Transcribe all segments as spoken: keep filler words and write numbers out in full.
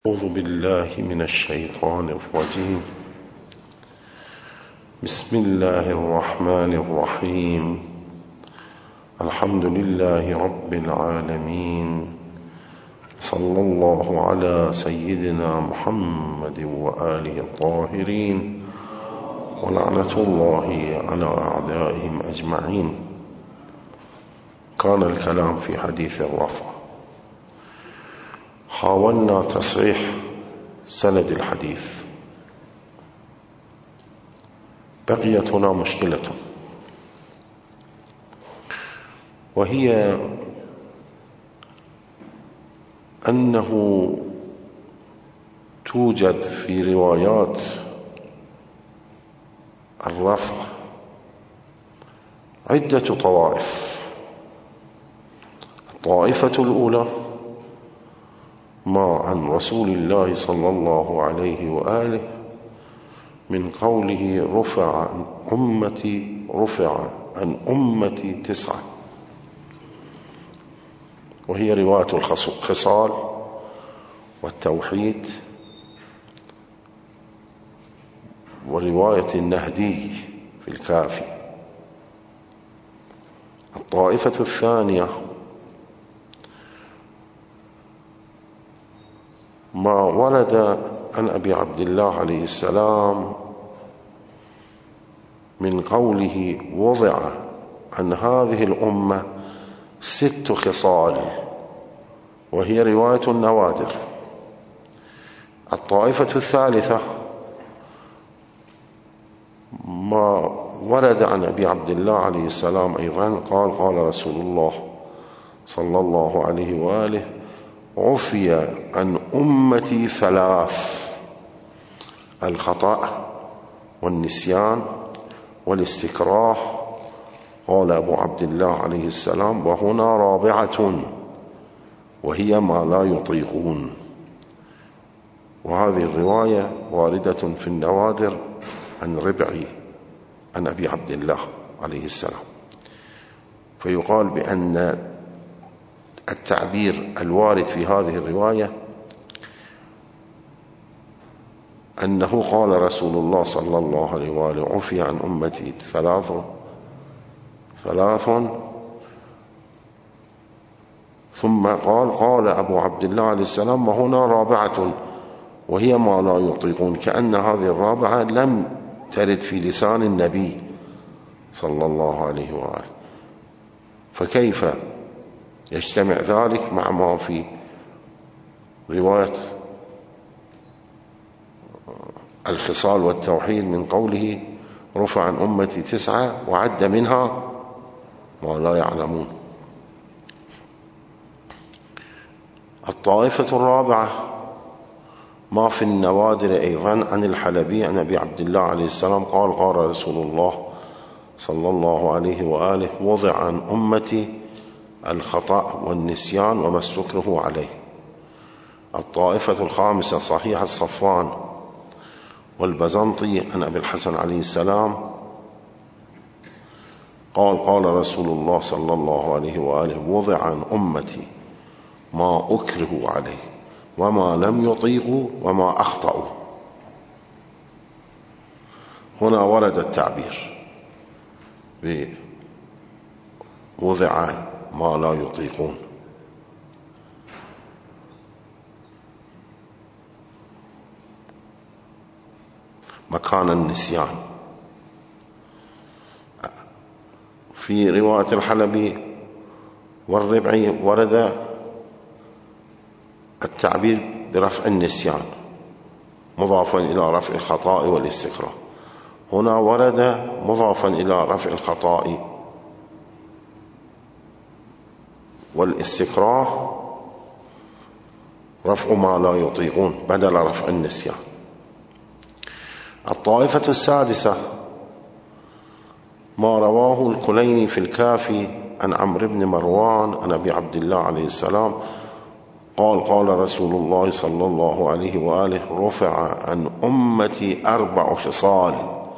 أعوذ بالله من الشيطان الرجيم. بسم الله الرحمن الرحيم. الحمد لله رب العالمين، صلى الله على سيدنا محمد وآله الطاهرين، ولعنة الله على أعدائهم أجمعين. كان الكلام في حديث الرفع. حاولنا تصحيح سند الحديث، بقيت هنا مشكلة، وهي أنه توجد في روايات الرفع عدة طوائف. الطائفة الأولى ما عن رسول الله صلى الله عليه وآله من قوله رفع عن أمتي رفع عن أمتي تسعة، وهي رواية الخصال والتوحيد ورواية النهدي في الكافي. الطائفة الثانية ما ورد عن أبي عبد الله عليه السلام من قوله وضع عن هذه الأمة ست خصال، وهي رواية النوادر. الطائفة الثالثة ما ورد عن أبي عبد الله عليه السلام أيضا قال قال رسول الله صلى الله عليه وآله عفي عن أمتي ثلاث: الخطأ والنسيان والاستكراه. قال أبو عبد الله عليه السلام وهنا رابعة وهي ما لا يطيقون. وهذه الرواية واردة في النوادر عن ربعي عن أبي عبد الله عليه السلام. فيقال بأن التعبير الوارد في هذه الرواية أنه قال رسول الله صلى الله عليه وآله عفي عن أمتي ثلاث ثلاث ثم قال قال أبو عبد الله عليه السلام وهنا رابعة وهي ما لا يطيقون، كأن هذه الرابعة لم ترد في لسان النبي صلى الله عليه وآله. فكيف يجتمع ذلك مع ما في رواية الخصال والتوحيد من قوله رفع عن أمتي تسعة وعد منها ما لا يعلمون؟ الطائفة الرابعة ما في النوادر أيضا عن الحلبي عن أبي عبد الله عليه السلام قال قال رسول الله صلى الله عليه وآله وضع عن أمتي الخطأ والنسيان وما استكره عليه. الطائفة الخامسة صحيح الصفوان والبزنطي عن أبي الحسن عليه السلام قال قال رسول الله صلى الله عليه وآله وضع عن أمتي ما أكره عليه وما لم يطيقوا وما أخطأوا. هنا ورد التعبير بوضع ما لا يطيقون. مكان النسيان في رواية الحلبي والربعي ورد التعبير برفع النسيان مضافا إلى رفع الخطأ والاستكراه. هنا ورد مضافا إلى رفع الخطأ والاستكراه رفع ما لا يطيقون بدل رفع النسيان. الطائفة السادسة ما رواه الكليني في الكافي عن عمرو بن مروان عن أبي عبد الله عليه السلام قال قال رسول الله صلى الله عليه وآله رفع عن أمتي أربع خصال: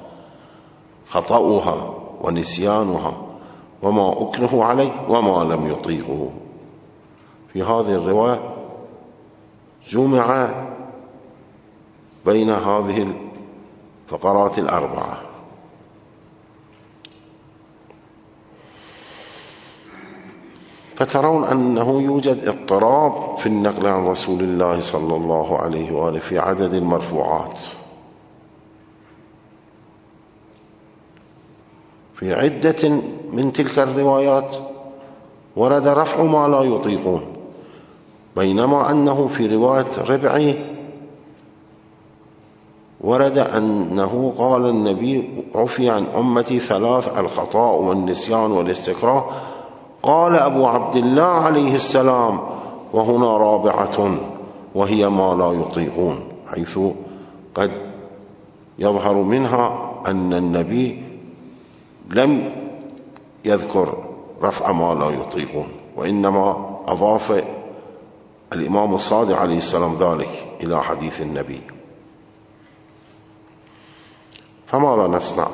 خطأها ونسيانها وما أكره عليه وما لم يطيقه. في هذه الرواية جمع بين هذه الفقرات الأربعة. فترون أنه يوجد اضطراب في النقل عن رسول الله صلى الله عليه وآله في عدد المرفوعات. في عدة من تلك الروايات ورد رفع ما لا يطيقون، بينما أنه في رواية ربعي ورد أنه قال النبي: عفي عن أمتي ثلاث: الخطأ والنسيان والاستكراه. قال أبو عبد الله عليه السلام: وهنا رابعة وهي ما لا يطيقون، حيث قد يظهر منها أن النبي لم يذكر رفع ما لا يطيقون، وإنما أضاف الإمام الصادق عليه السلام ذلك إلى حديث النبي. فماذا نصنع؟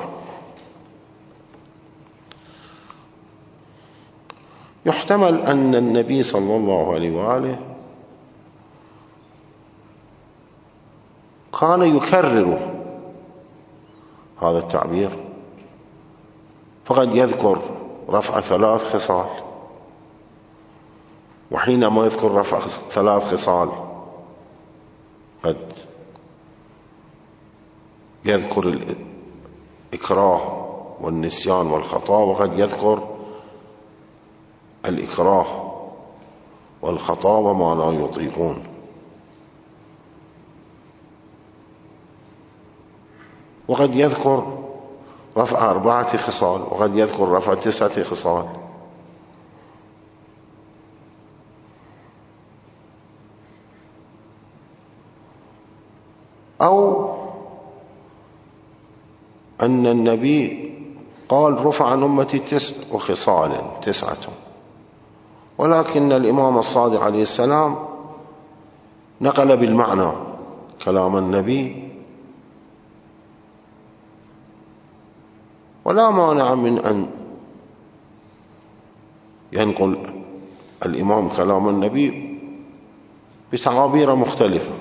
يحتمل أن النبي صلى الله عليه وآله كان يكرر هذا التعبير، فقد يذكر رفع ثلاث خصال، وحينما يذكر رفع ثلاث خصال قد يذكر الإكراه والنسيان والخطأ، وقد يذكر الإكراه والخطأ وما لا يطيقون. وقد يذكر رفع أربعة خصال، وقد يذكر رفع تسعة خصال. أو أن النبي قال: رفع عن أمتي تسع خصال تسعة، ولكن الإمام الصادق عليه السلام نقل بالمعنى كلام النبي، ولا مانع من أن ينقل الإمام كلام النبي بتعابير مختلفة.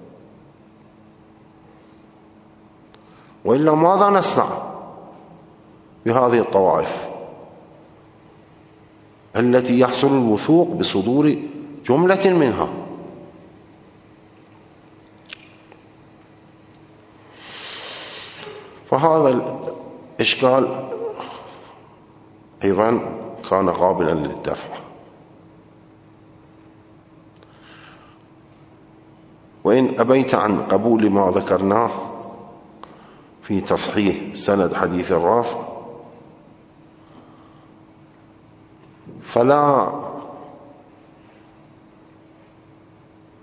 وإلا ماذا نصنع بهذه الطوائف التي يحصل الوثوق بصدور جملة منها؟ فهذا الإشكال أيضا كان قابلا للدفع. وإن أبيت عن قبول ما ذكرناه في تصحيح سند حديث الرافع، فلا